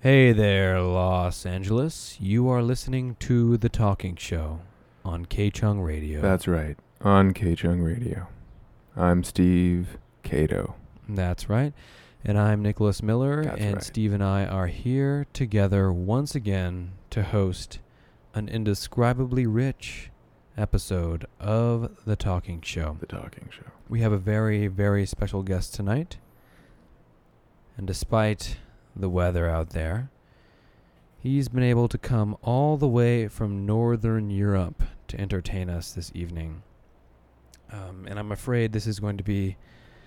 Hey there, Los Angeles. You are listening to The Talking Show on K-Chung Radio. That's right, on K-Chung Radio. I'm Steve Cato. That's right. And I'm Nicholas Miller, That's and right. Steve and I are here together once again to host an indescribably rich episode of The Talking Show. The Talking Show. We have a very, very special guest tonight. And despite the weather out there, he's been able to come all the way from Northern Europe to entertain us this evening. And I'm afraid this is going to be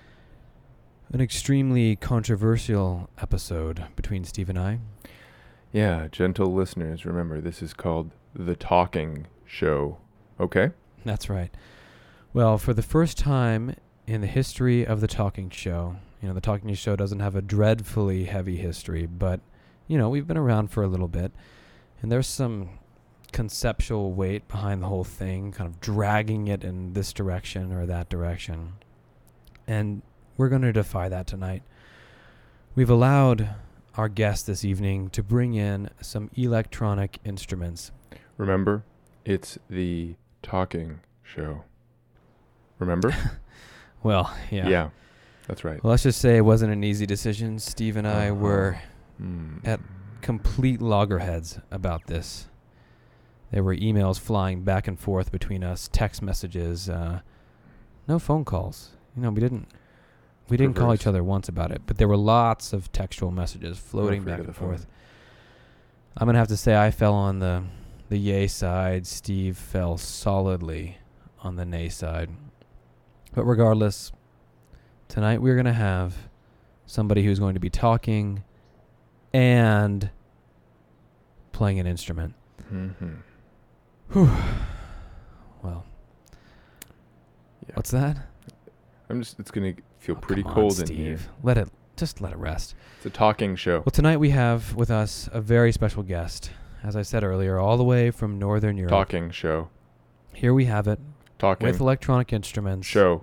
an extremely controversial episode between Steve and I. Yeah, gentle listeners, remember, this is called The Talking Show. Okay? That's right. Well, for the first time in the history of The Talking Show, The Talking Show doesn't have a dreadfully heavy history, but, we've been around for a little bit, and there's some conceptual weight behind the whole thing, kind of dragging it in this direction or that direction. And we're going to defy that tonight. We've allowed our guest this evening to bring in some electronic instruments. Remember, it's The Talking Show. Remember? Well, yeah. Yeah, that's right. Well, let's just say it wasn't an easy decision. Steve and I were at complete loggerheads about this. There were emails flying back and forth between us, text messages, no phone calls. We didn't call each other once about it, but there were lots of textual messages floating back and forth. I'm going to have to say I fell on the yay side. Steve fell solidly on the nay side. But regardless, tonight we're going to have somebody who's going to be talking and playing an instrument. Mm-hmm. Whew. Well, Yeah. what's that? It's going to feel Oh, pretty come on, cold in Steve. here. Let it rest. It's a talking show. Well, tonight we have with us a very special guest. As I said earlier, all the way from Northern Europe. Talking show. Here we have it Talking with electronic instruments. show.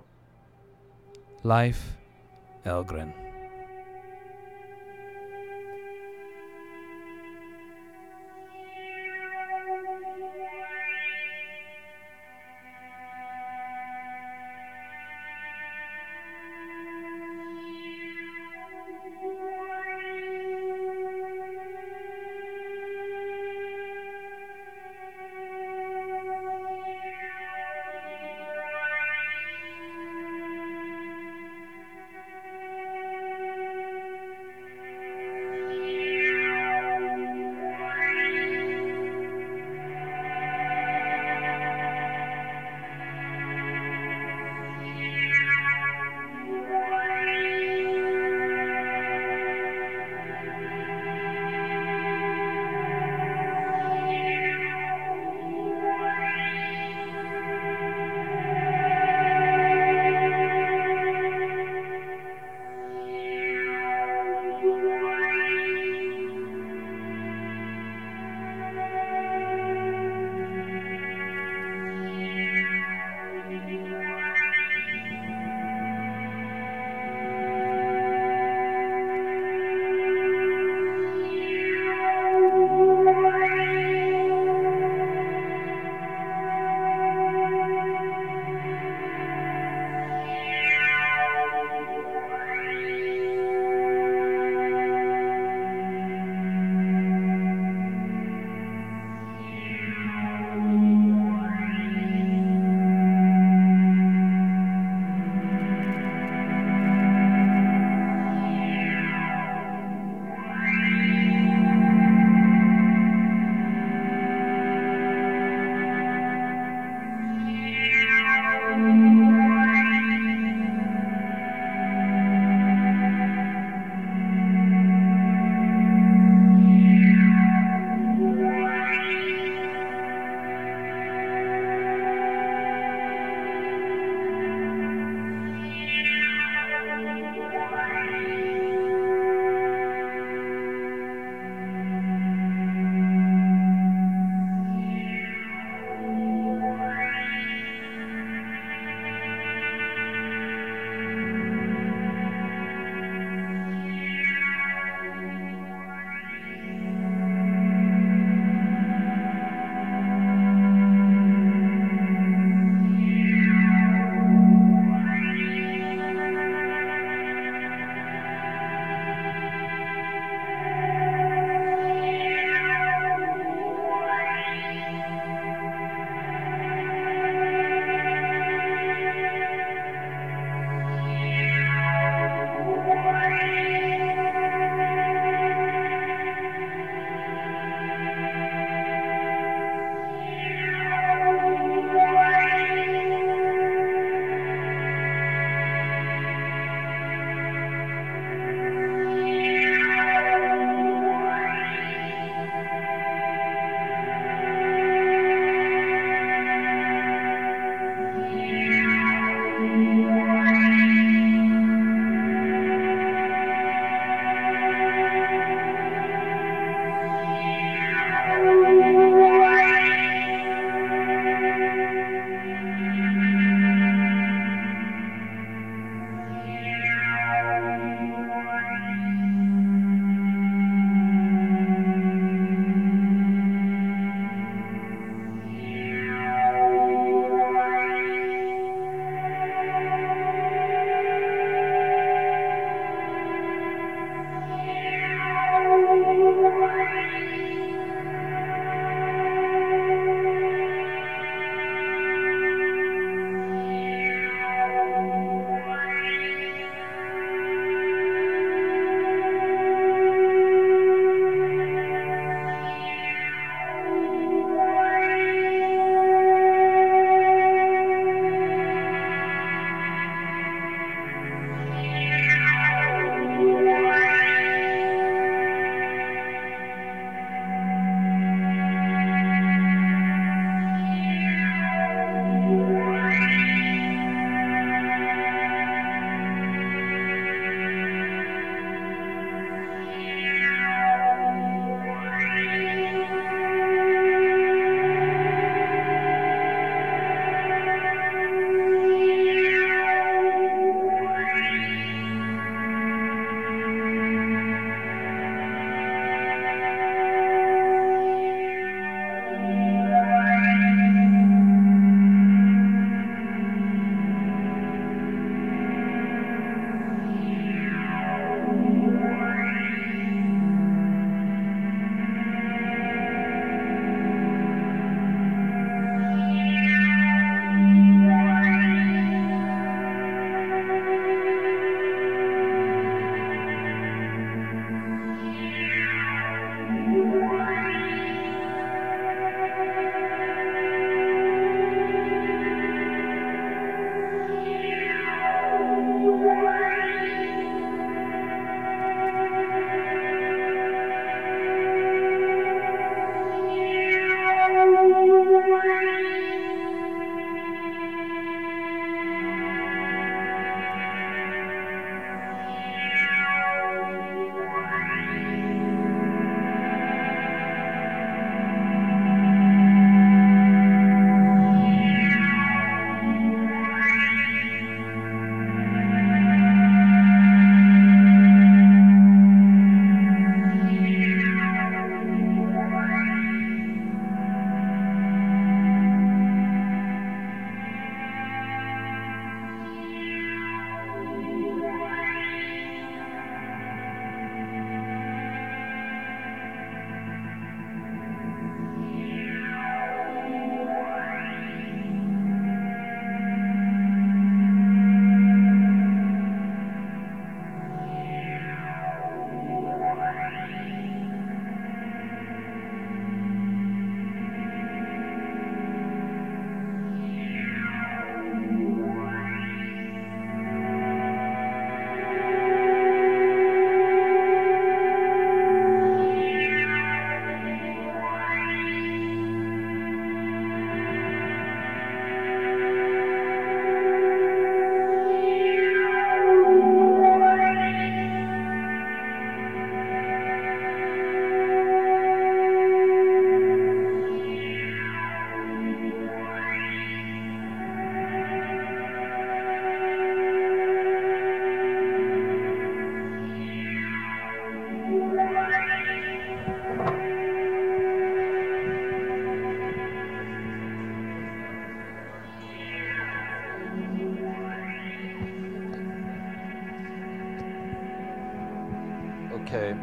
Leif Elgren.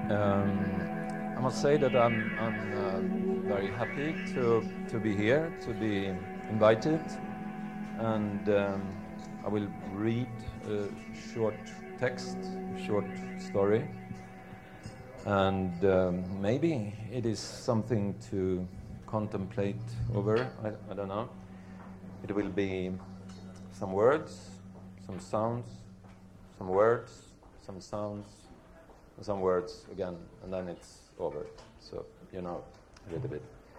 I must say that I'm very happy to be here, to be invited, and I will read a short text, a short story, and maybe it is something to contemplate over. I don't know. It will be some words, some sounds, some words, some sounds, and some words again, and then it's over. So, you know, a little bit.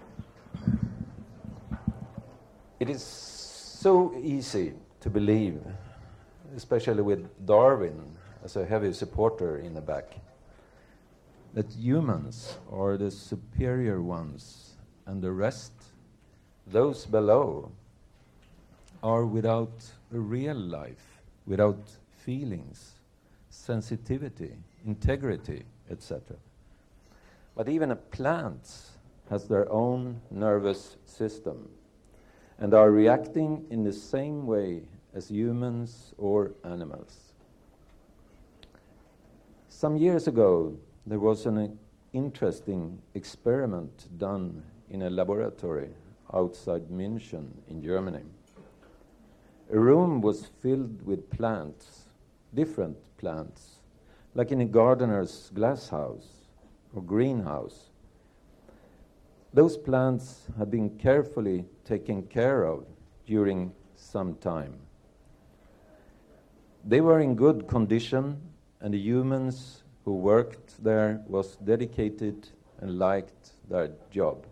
It is so easy to believe, especially with Darwin as a heavy supporter in the back, that humans are the superior ones and the rest, those below, are without a real life, without feelings, sensitivity, integrity, etc. But even a plant has their own nervous system and are reacting in the same way as humans or animals. Some years ago, there was an interesting experiment done in a laboratory outside München in Germany. A room was filled with plants, different plants, like in a gardener's glasshouse or greenhouse. Those plants had been carefully taken care of during some time. They were in good condition, and the humans who worked there was dedicated and liked their job.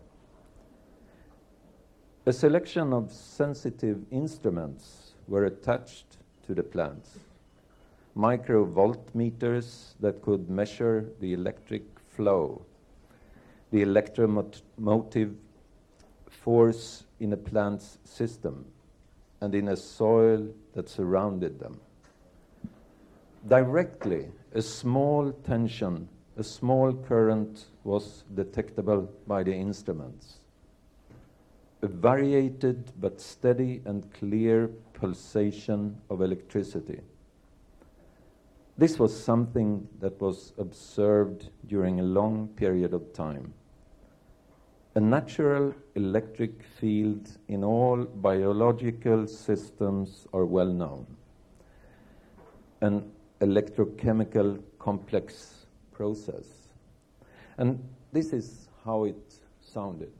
A selection of sensitive instruments were attached to the plants. Microvoltmeters that could measure the electric flow, the electromotive force in a plant's system, and in a soil that surrounded them. Directly, a small tension, a small current was detectable by the instruments. A variated but steady and clear pulsation of electricity. This was something that was observed during a long period of time. A natural electric field in all biological systems are well known. An electrochemical complex process. And this is how it sounded.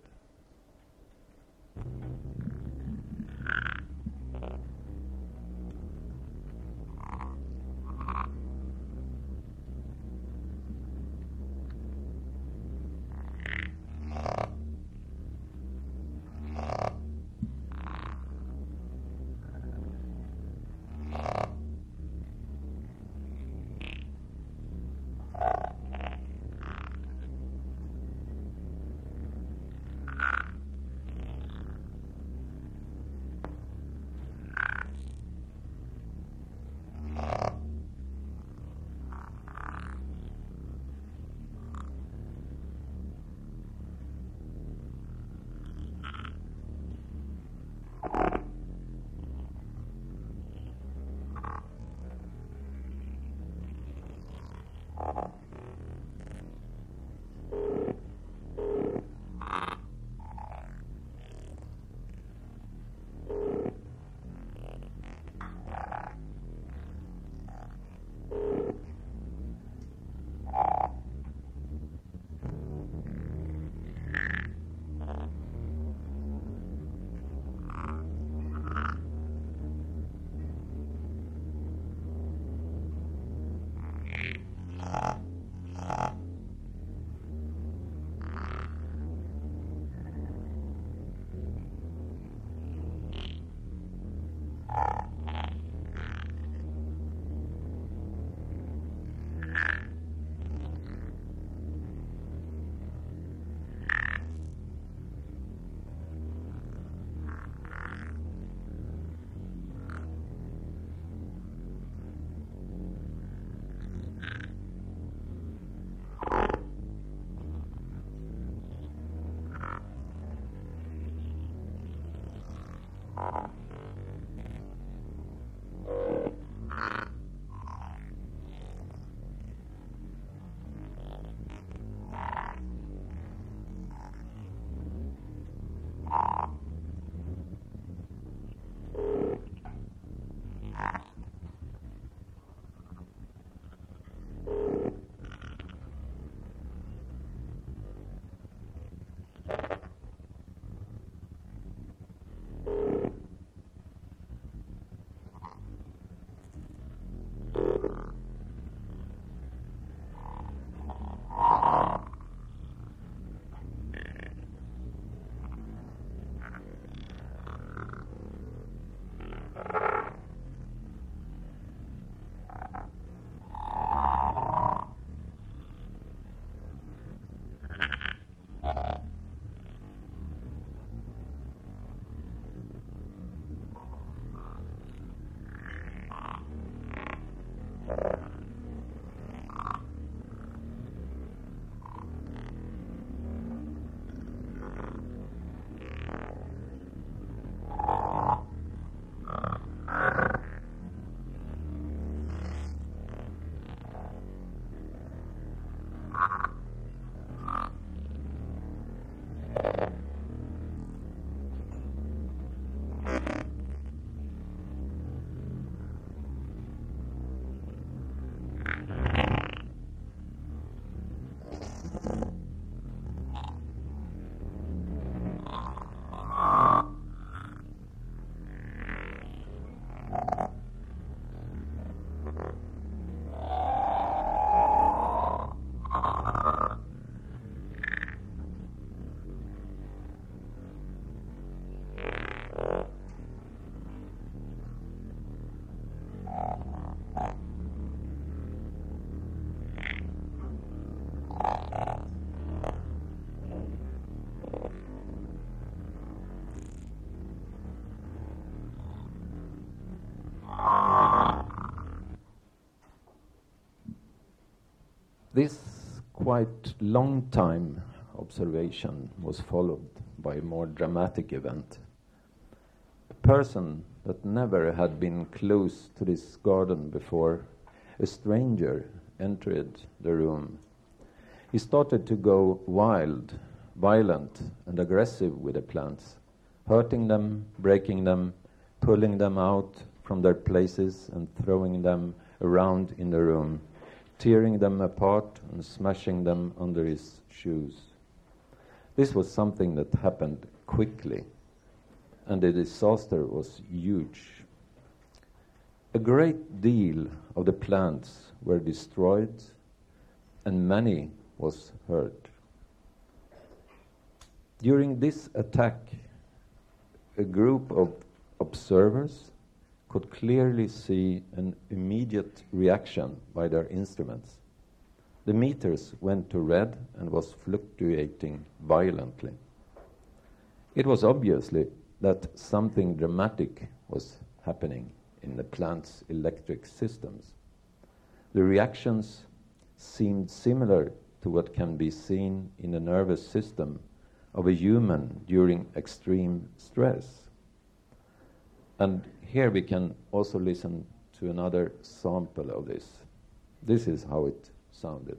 This quite long time observation was followed by a more dramatic event. A person that never had been close to this garden before, a stranger, entered the room. He started to go wild, violent, and aggressive with the plants, hurting them, breaking them, pulling them out from their places and throwing them around in the room, tearing them apart and smashing them under his shoes. This was something that happened quickly, and the disaster was huge. A great deal of the plants were destroyed, and many was hurt. During this attack, a group of observers could clearly see an immediate reaction by their instruments. The meters went to red and was fluctuating violently. It was obviously that something dramatic was happening in the plant's electric systems. The reactions seemed similar to what can be seen in the nervous system of a human during extreme stress. And here we can also listen to another sample of this. This is how it sounded.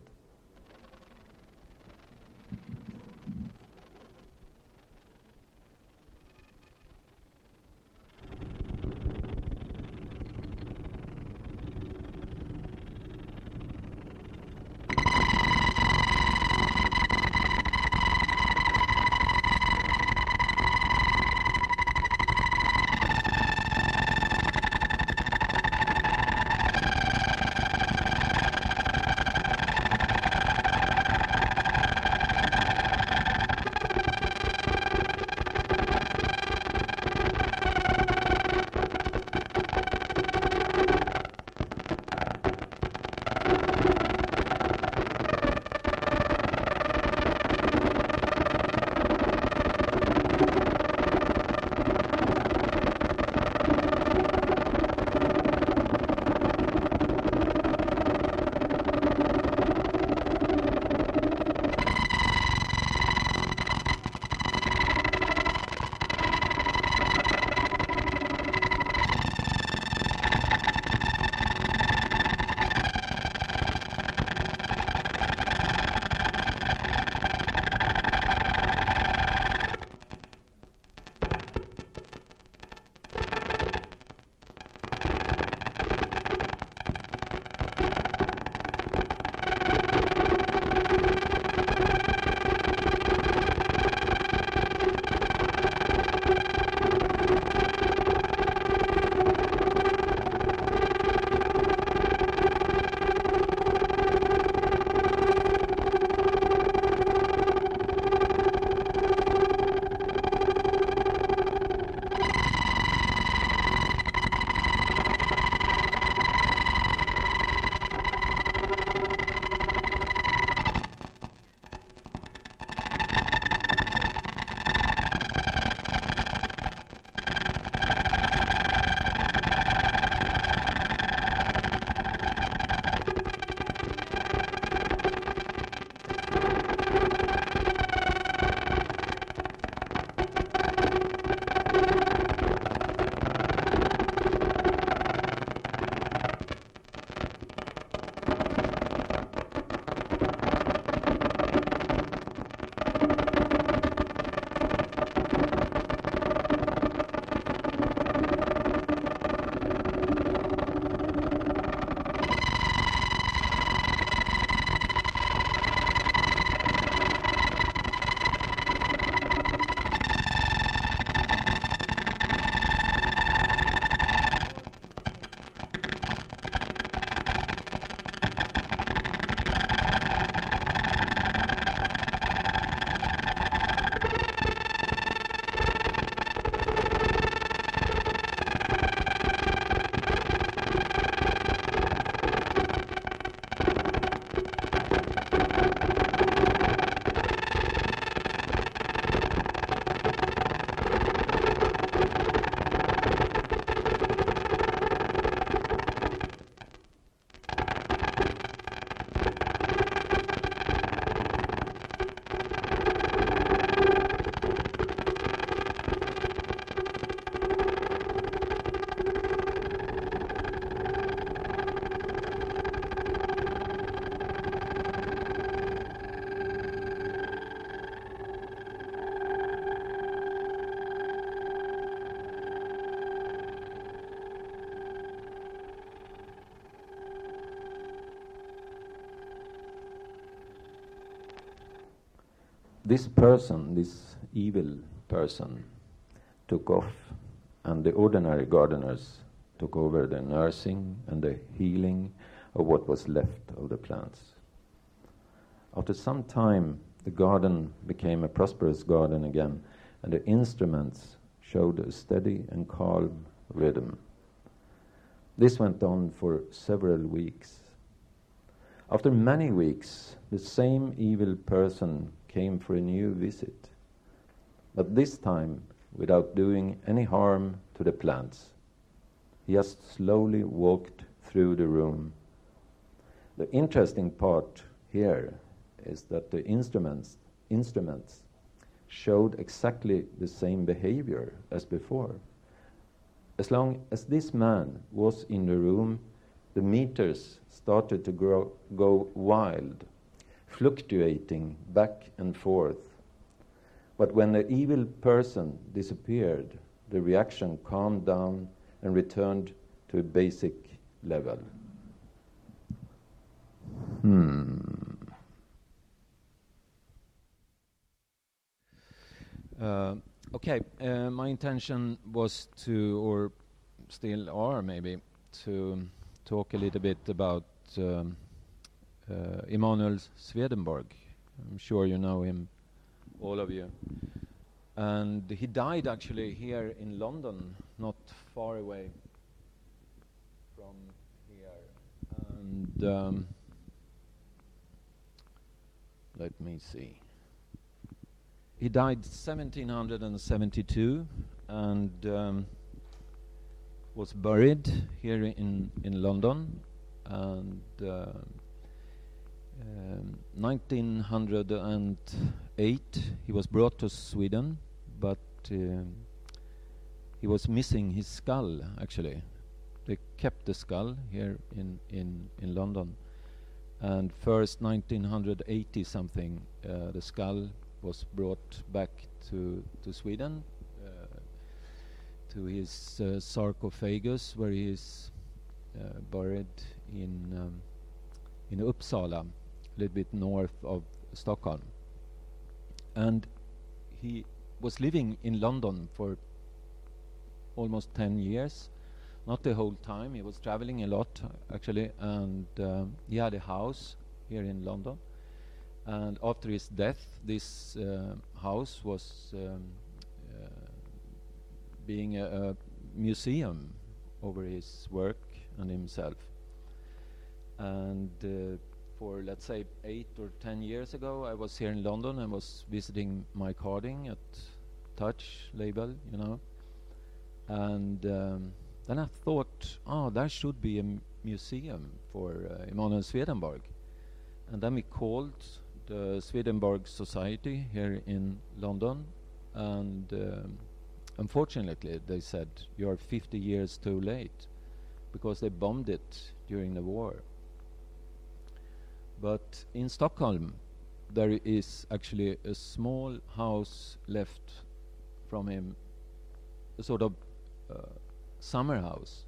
This person, this evil person, took off, and the ordinary gardeners took over the nursing and the healing of what was left of the plants. After some time, the garden became a prosperous garden again, and the instruments showed a steady and calm rhythm. This went on for several weeks. After many weeks, the same evil person came for a new visit, but this time without doing any harm to the plants. He just slowly walked through the room. The interesting part here is that the instruments showed exactly the same behavior as before. As long as this man was in the room, the meters started to go wild, fluctuating back and forth. But when the evil person disappeared, the reaction calmed down and returned to a basic level. Okay, my intention was to, or still are maybe, to talk a little bit about Emanuel Swedenborg. I'm sure you know him, all of you. And he died actually here in London, not far away from here. And let me see. He died 1772 and was buried here in London. And 1908 he was brought to Sweden, but he was missing his skull actually. They kept the skull here in London, and first 1980 something the skull was brought back to Sweden, to his sarcophagus, where he is buried in Uppsala, a little bit north of Stockholm. And he was living in London for almost 10 years, not the whole time. He was traveling a lot actually, and he had a house here in London. And after his death, this house was being a museum over his work and himself. And for, let's say, 8 or 10 years ago, I was here in London. I was visiting my carding at Touch label, you know. And then I thought, oh, there should be a museum for Emanuel Swedenborg. And then we called the Swedenborg Society here in London, and unfortunately they said, you're 50 years too late, because they bombed it during the war. But in Stockholm there is actually a small house left from him, a sort of summer house,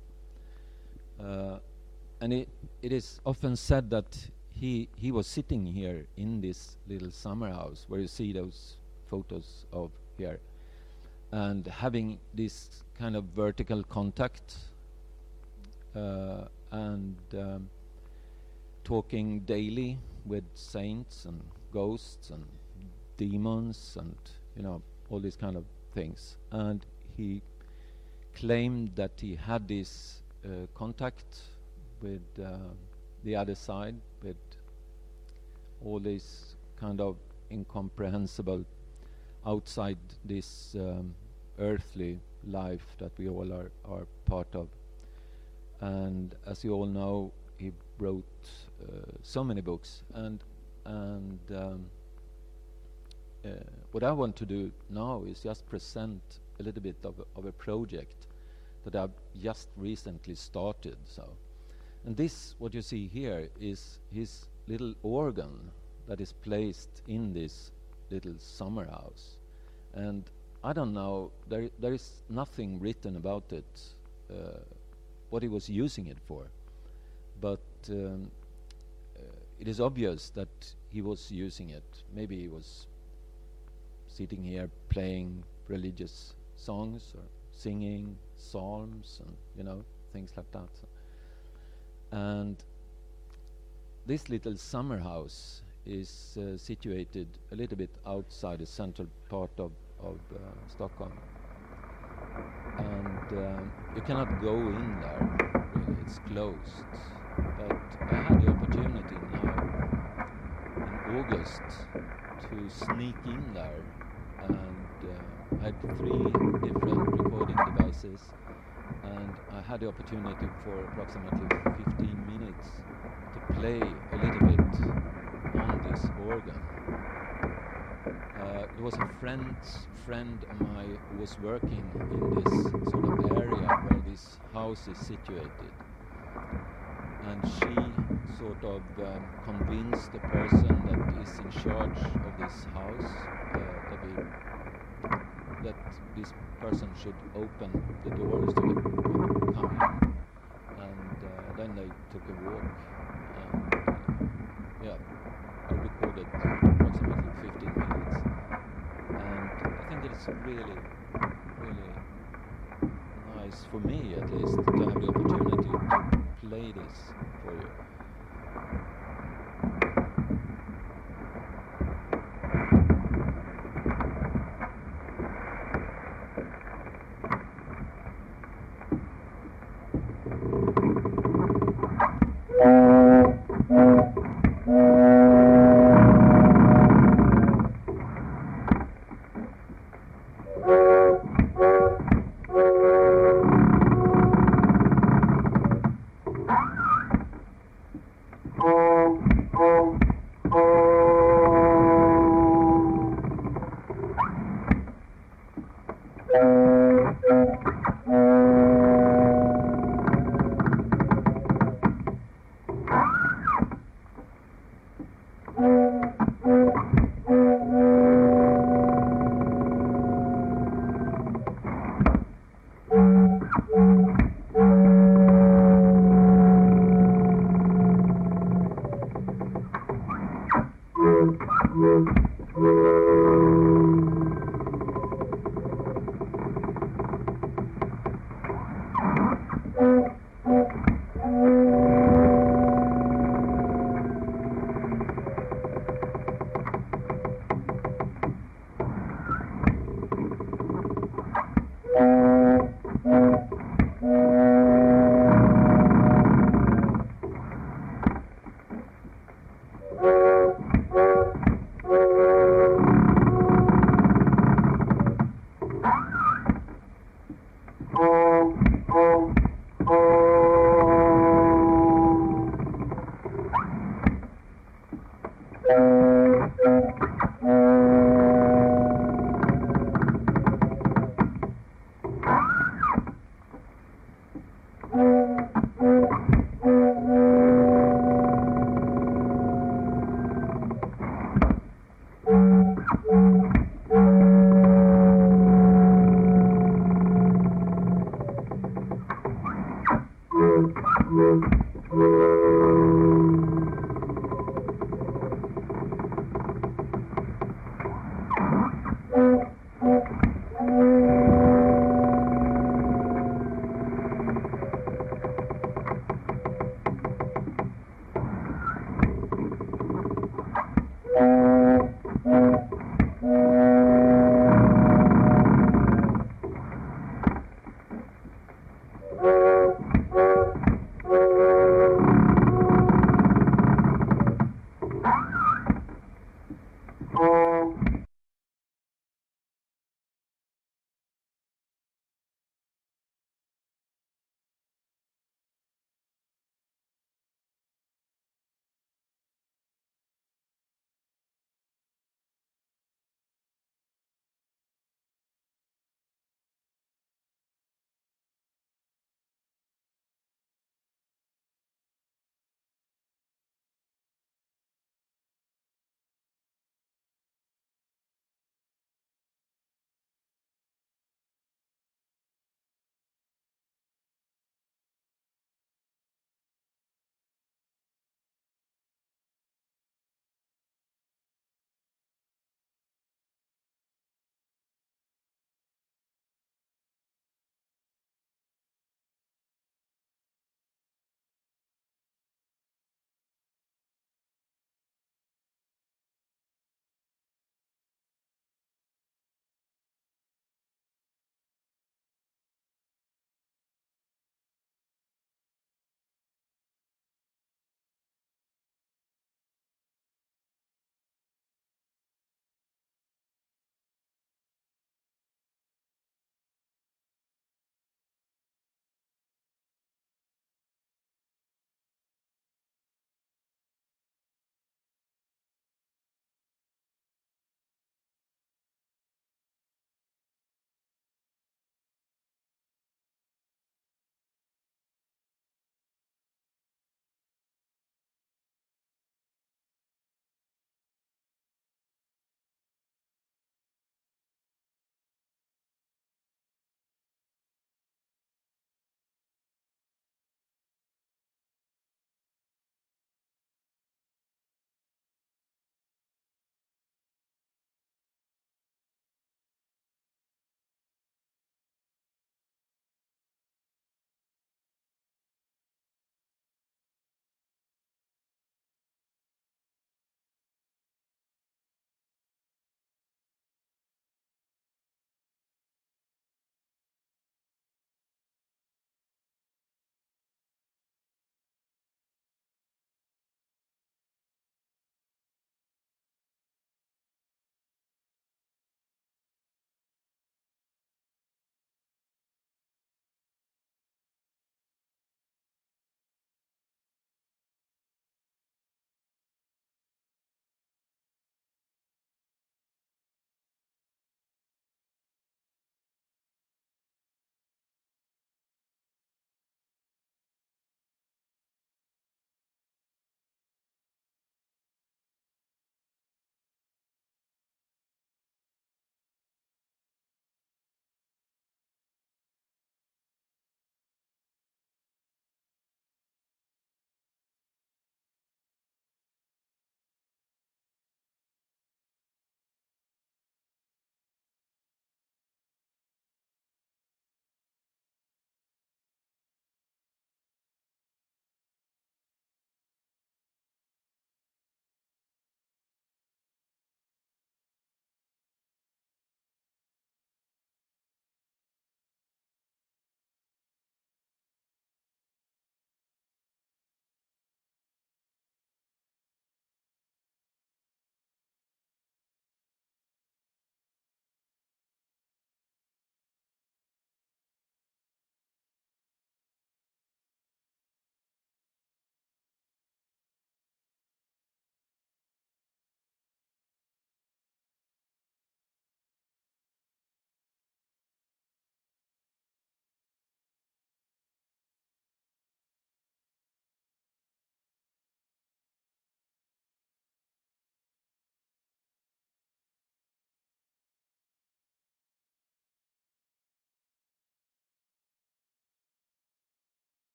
and it is often said that he was sitting here in this little summer house where you see those photos of here, and having this kind of vertical contact, and talking daily with saints and ghosts and demons and, you know, all these kind of things. And he claimed that he had this contact with the other side, with all this kind of incomprehensible outside this earthly life that we all are part of. And as you all know, he wrote so many books, and what I want to do now is just present a little bit of a project that I've just recently started. So, and this, what you see here, is his little organ that is placed in this little summer house. And I don't know, there is nothing written about it, what he was using it for. But it is obvious that he was using it. Maybe he was sitting here playing religious songs or singing psalms and, you know, things like that. And this little summer house is situated a little bit outside the central part of Stockholm. And you cannot go in there, really, it's closed. But I had the opportunity now in August to sneak in there, and I had 3 different recording devices, and I had the opportunity for approximately 15 minutes to play a little bit on this organ. There was a friend of mine who was working in this sort of area where this house is situated, and she sort of convinced the person that is in charge of this house that this person should open the doors to come in, and then they took a walk, and yeah, I recorded approximately 15 minutes, and I think it's really, really nice for me, at least, to have the opportunity to play this for you.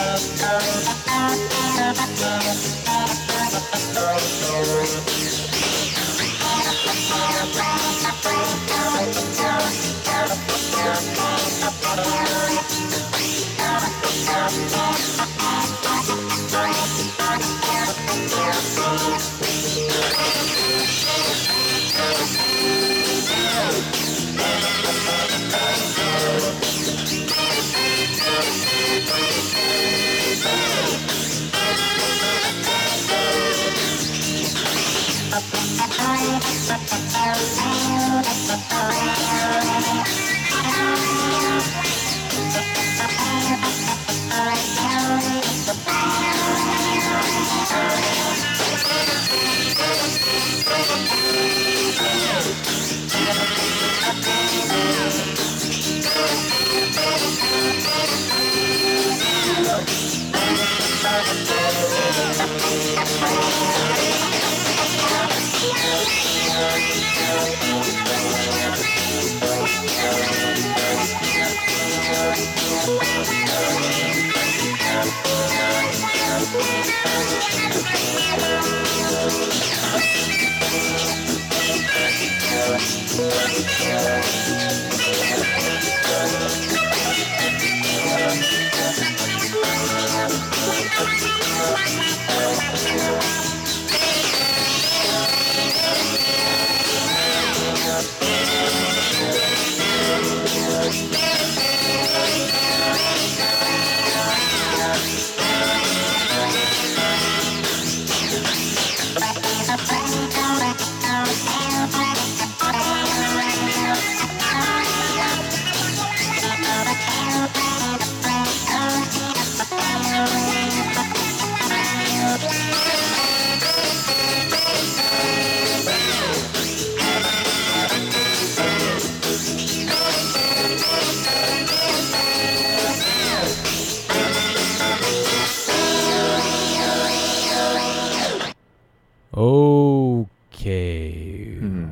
Okay. Hmm.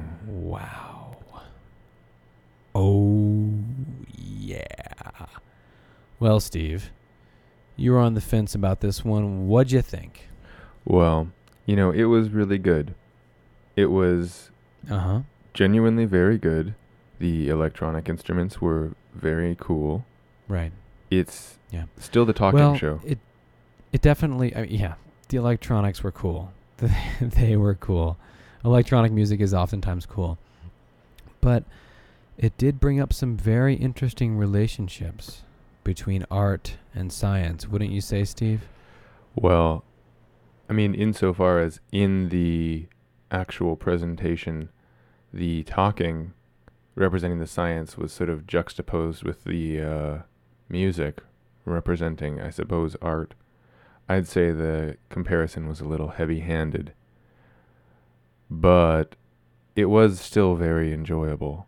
Wow. Oh, yeah. Well, Steve, you were on the fence about this one. What'd you think? Well, it was really good. It was Uh-huh. genuinely very good. The electronic instruments were very cool. Right. It's Yeah. still the talking Well, show. it definitely, yeah, the electronics were cool. They were cool. Electronic music is oftentimes cool. But it did bring up some very interesting relationships between art and science, wouldn't you say, Steve? Well, insofar as in the actual presentation, the talking representing the science was sort of juxtaposed with the music representing, I suppose, art. I'd say the comparison was a little heavy-handed, but it was still very enjoyable.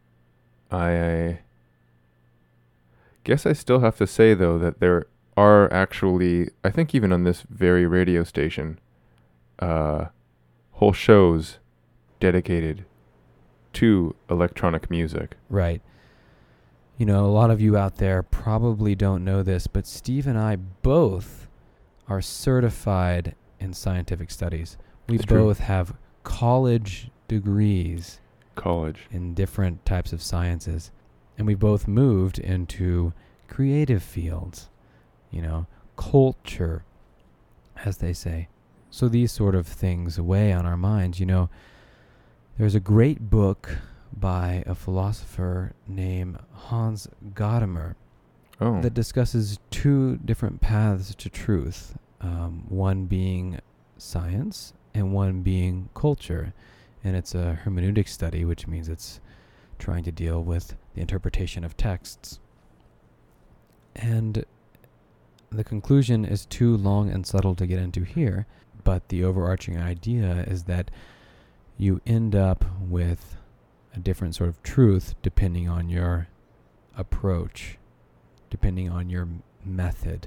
I guess I still have to say, though, that there are actually, I think even on this very radio station, whole shows dedicated to electronic music. Right. A lot of you out there probably don't know this, but Steve and I both are certified in scientific studies. We It's true. both have college degrees College. in different types of sciences. And we both moved into creative fields, culture, as they say. So these sort of things weigh on our minds. There's a great book by a philosopher named Hans Gadamer Oh, that discusses two different paths to truth, one being science and one being culture. And it's a hermeneutic study, which means it's trying to deal with the interpretation of texts. And the conclusion is too long and subtle to get into here, but the overarching idea is that you end up with a different sort of truth depending on your approach, depending on your method.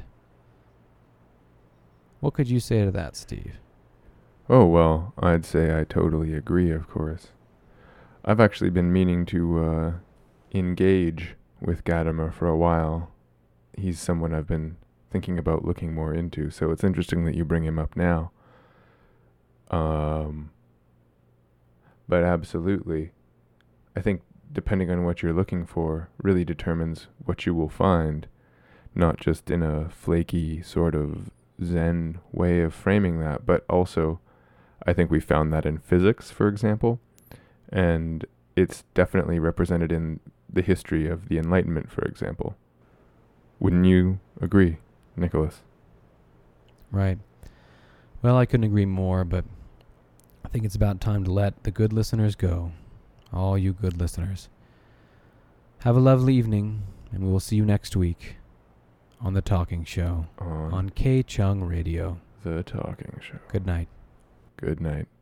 What could you say to that, Steve? Oh, well, I'd say I totally agree, of course. I've actually been meaning to engage with Gadamer for a while. He's someone I've been thinking about looking more into. So it's interesting that you bring him up now. But absolutely, I think depending on what you're looking for really determines what you will find, not just in a flaky sort of Zen way of framing that, but also I think we found that in physics, for example, and it's definitely represented in the history of the Enlightenment, for example. Wouldn't you agree, Nicholas? Right. Well, I couldn't agree more, but I think it's about time to let the good listeners go. All you good listeners. Have a lovely evening, and we will see you next week on The Talking Show on K-Chung Radio. The Talking Show. Good night. Good night.